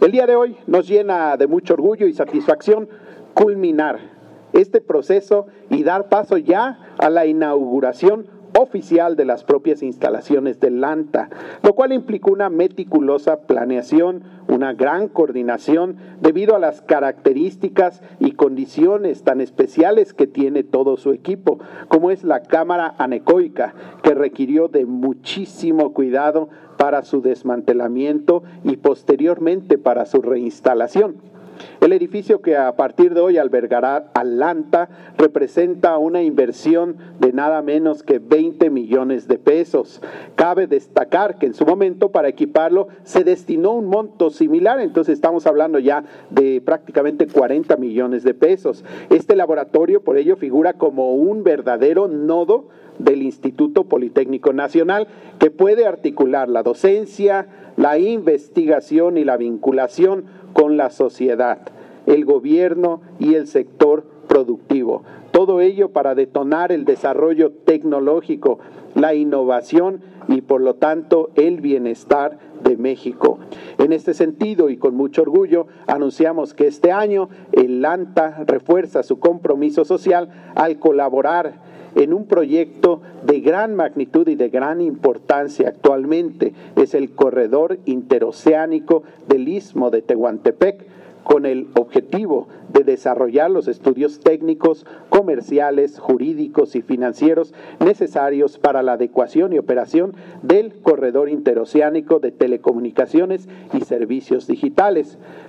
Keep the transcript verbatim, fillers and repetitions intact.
El día de hoy nos llena de mucho orgullo y satisfacción culminar este proceso y dar paso ya a la inauguración oficial de las propias instalaciones del LANTA, lo cual implicó una meticulosa planeación, una gran coordinación debido a las características y condiciones tan especiales que tiene todo su equipo, como es la cámara anecoica, que requirió de muchísimo cuidado para su desmantelamiento y posteriormente para su reinstalación. El edificio que a partir de hoy albergará al LANTA representa una inversión de nada menos que veinte millones de pesos. Cabe destacar que en su momento para equiparlo se destinó un monto similar, entonces estamos hablando ya de prácticamente cuarenta millones de pesos. Este laboratorio por ello figura como un verdadero nodo del Instituto Politécnico Nacional que puede articular la docencia, la investigación y la vinculación con la sociedad, el gobierno y el sector productivo. Todo ello para detonar el desarrollo tecnológico, la innovación y por lo tanto el bienestar de México. En este sentido y con mucho orgullo anunciamos que este año el LANTA refuerza su compromiso social al colaborar en un proyecto de gran magnitud y de gran importancia actualmente. Es el corredor interoceánico del Istmo de Tehuantepec, con el objetivo de desarrollar los estudios técnicos, comerciales, jurídicos y financieros necesarios para la adecuación y operación del corredor interoceánico de telecomunicaciones y servicios digitales.